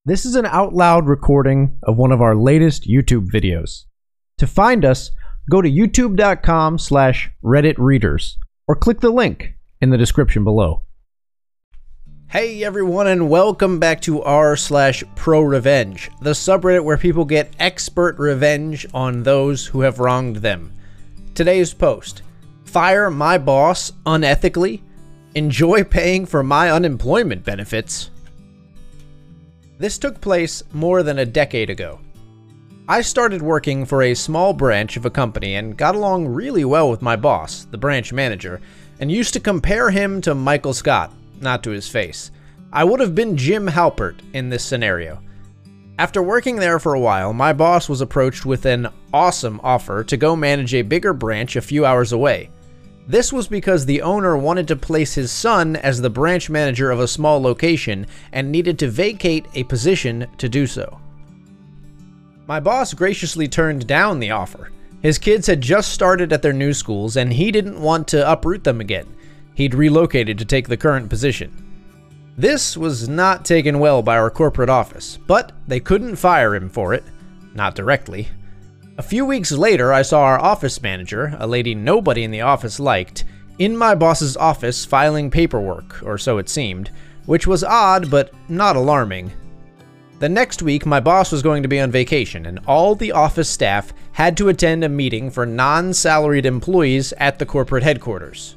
This is an out loud recording of one of our latest YouTube videos. To find us, go to youtube.com/redditreaders or click the link in the description below. Hey everyone, and welcome back to r/pro revenge, the subreddit where people get expert revenge on those who have wronged them. Today's post: fire my boss unethically? Enjoy paying for my unemployment benefits. This took place more than a decade ago. I started working for a small branch of a company and got along really well with my boss, the branch manager, and used to compare him to Michael Scott, not to his face. I would have been Jim Halpert in this scenario. After working there for a while, my boss was approached with an awesome offer to go manage a bigger branch a few hours away. This was because the owner wanted to place his son as the branch manager of a small location and needed to vacate a position to do so. My boss graciously turned down the offer. His kids had just started at their new schools and he didn't want to uproot them again. He'd relocated to take the current position. This was not taken well by our corporate office, but they couldn't fire him for it, not directly. A few weeks later, I saw our office manager, a lady nobody in the office liked, in my boss's office filing paperwork, or so it seemed, which was odd but not alarming. The next week, my boss was going to be on vacation, and all the office staff had to attend a meeting for non-salaried employees at the corporate headquarters.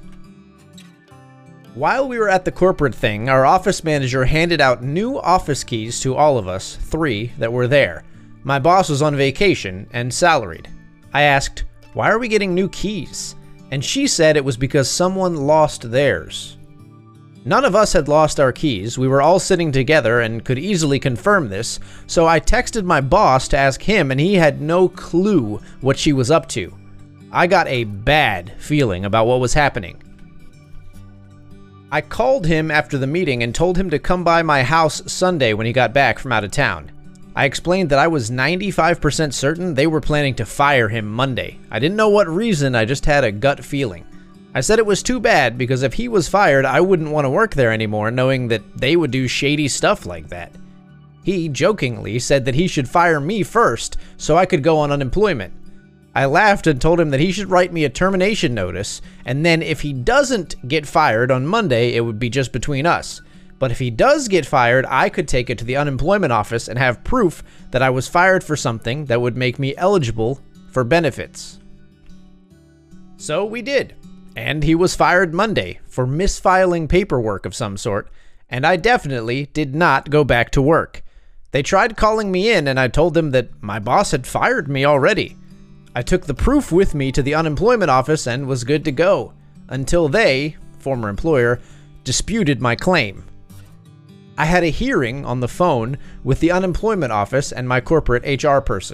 While we were at the corporate thing, our office manager handed out new office keys to all of us, 3 that were there. My boss was on vacation and salaried. I asked, "Why are we getting new keys?" And she said it was because someone lost theirs. None of us had lost our keys. We were all sitting together and could easily confirm this, so I texted my boss to ask him, and he had no clue what she was up to. I got a bad feeling about what was happening. I called him after the meeting and told him to come by my house Sunday when he got back from out of town. I explained that I was 95% certain they were planning to fire him Monday. I didn't know what reason, I just had a gut feeling. I said it was too bad because if he was fired, I wouldn't want to work there anymore knowing that they would do shady stuff like that. He jokingly said that he should fire me first so I could go on unemployment. I laughed and told him that he should write me a termination notice, and then if he doesn't get fired on Monday, it would be just between us. But if he does get fired, I could take it to the unemployment office and have proof that I was fired for something that would make me eligible for benefits. So we did. And he was fired Monday for misfiling paperwork of some sort, and I definitely did not go back to work. They tried calling me in and I told them that my boss had fired me already. I took the proof with me to the unemployment office and was good to go, until they, former employer, disputed my claim. I had a hearing on the phone with the unemployment office and my corporate HR person.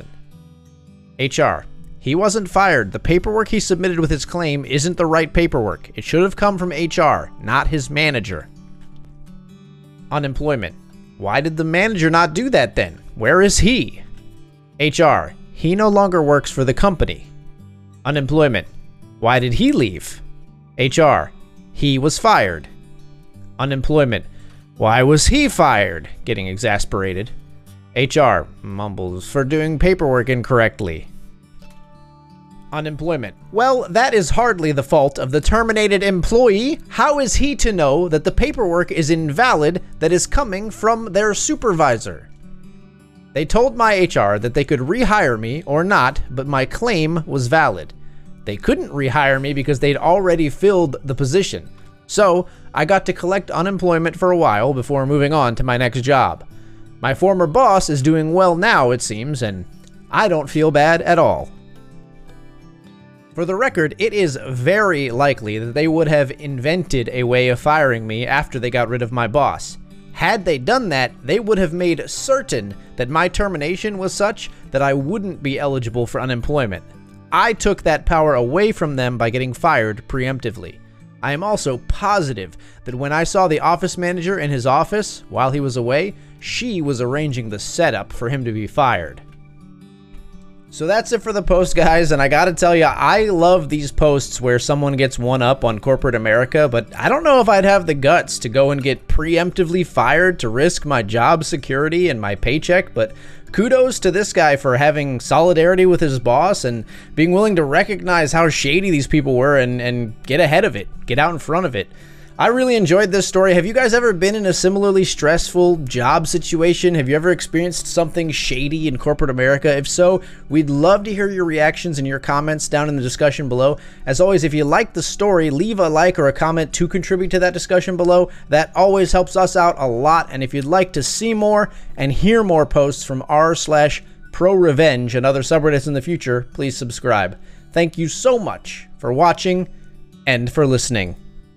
HR: he wasn't fired. The paperwork he submitted with his claim isn't the right paperwork. It should have come from HR, not his manager. Unemployment: why did the manager not do that then? Where is he? HR: he no longer works for the company. Unemployment: why did he leave? HR: he was fired. Unemployment: why was he fired? Getting exasperated. HR mumbles, for doing paperwork incorrectly. Unemployment: well, that is hardly the fault of the terminated employee. How is he to know that the paperwork is invalid that is coming from their supervisor? They told my HR that they could rehire me or not, but my claim was valid. They couldn't rehire me because they'd already filled the position. So I got to collect unemployment for a while before moving on to my next job. My former boss is doing well now, it seems, and I don't feel bad at all. For the record, it is very likely that they would have invented a way of firing me after they got rid of my boss. Had they done that, they would have made certain that my termination was such that I wouldn't be eligible for unemployment. I took that power away from them by getting fired preemptively. I am also positive that when I saw the office manager in his office while he was away, she was arranging the setup for him to be fired. So that's it for the post, guys, and I gotta tell you, I love these posts where someone gets one up on corporate America, but I don't know if I'd have the guts to go and get preemptively fired to risk my job security and my paycheck, but kudos to this guy for having solidarity with his boss and being willing to recognize how shady these people were and get ahead of it, get out in front of it. I really enjoyed this story. Have you guys ever been in a similarly stressful job situation? Have you ever experienced something shady in corporate America? If so, we'd love to hear your reactions and your comments down in the discussion below. As always, if you like the story, leave a like or a comment to contribute to that discussion below. That always helps us out a lot. And if you'd like to see more and hear more posts from r/ProRevenge and other subreddits in the future, please subscribe. Thank you so much for watching and for listening.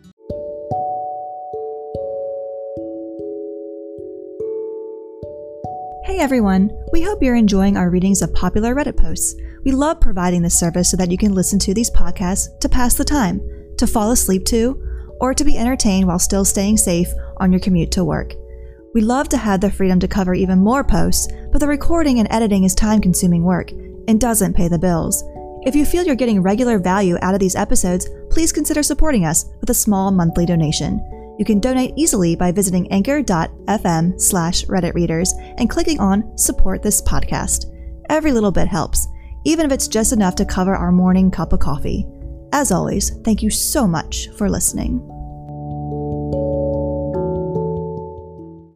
Hey everyone, we hope you're enjoying our readings of popular Reddit posts. We love providing this service so that you can listen to these podcasts to pass the time, to fall asleep to, or to be entertained while still staying safe on your commute to work. We love to have the freedom to cover even more posts, but the recording and editing is time-consuming work and doesn't pay the bills. If you feel you're getting regular value out of these episodes, please consider supporting us with a small monthly donation. You can donate easily by visiting anchor.fm/redditreaders and clicking on Support This Podcast. Every little bit helps, even if it's just enough to cover our morning cup of coffee. As always, thank you so much for listening.